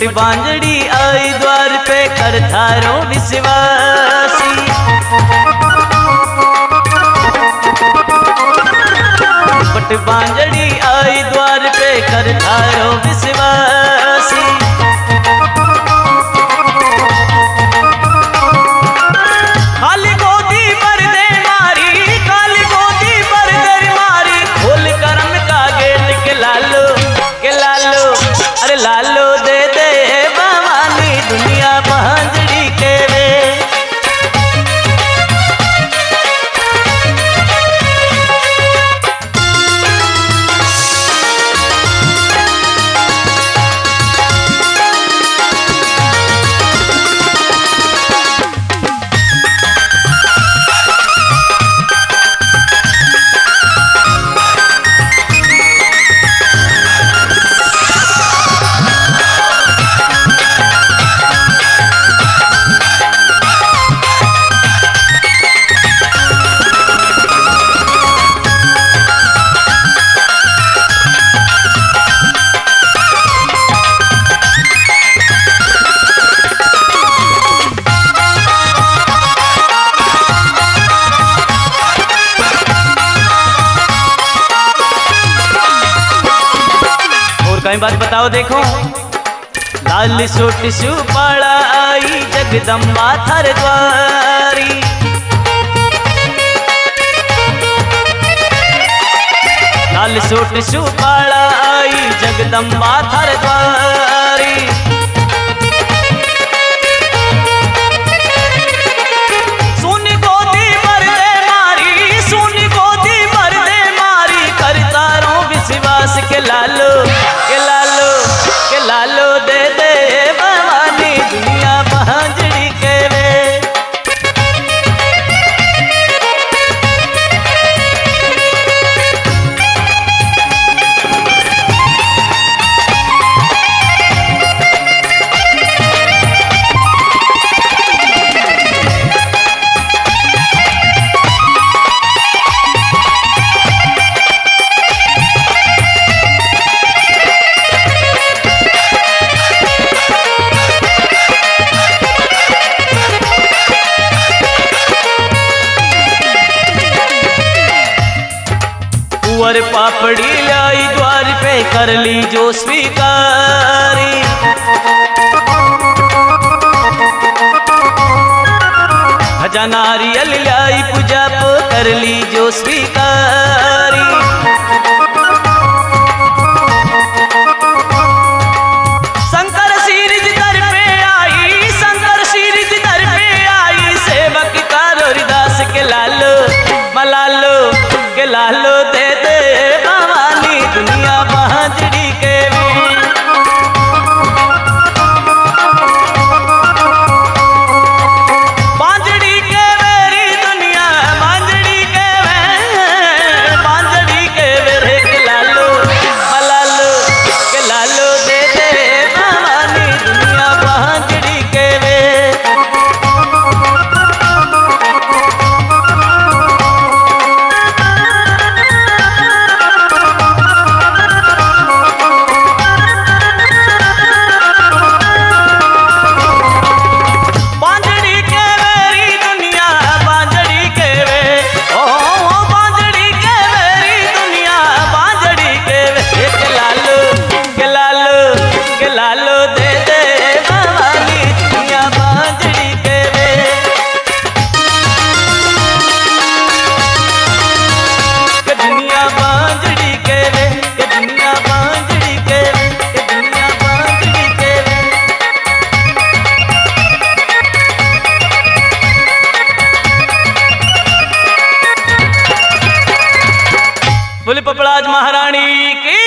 पट बांजड़ी आई द्वार पे कर थारो विश्वासी। पट बांजड़ी आई द्वार पे कर थारो विश्वासी। खाली गोदी पर दे मारी, खाली गोदी पर दे मारी, खोल करम का गेट के लालो, के लालो, अरे लालो दे दे भवानी दुनिया बांजड़ी के वे। कई बात बताओ देखो। लाल सूट सुपाड़ा आई जगदम्बा थार द्वारी। लाल सूट सुपाड़ा आई जगदम्बा थार द्वारी। सुनी गोदी पर दे मारी, सुनी गोदी पर दे मारी, कर तारो विश्वास के लालो, के लालो दे दे भवानी दुनिया बांजड़ी के वे। कुंवर पापड़ी लाई द्वार पे कर ली जो स्वीकारी। खजा नारियल लाई पूजा को कर ली जो स्वीकारी। शंकर सीरिज दर पे आई, शंकर सीरिज दर पे आई, सेवक का रोरिदास के लालो, मलालो के लालो दे दे भवानी दुनिया बांजड़ी के वे। बांजड़ी के वेरी दुनिया, बांजड़ी के वे, बांजड़ी के वे रे के लालो, मलालो के लालो दे दे भवानी दुनिया बांजड़ी के वे। बोले पपड़ाज महारानी की।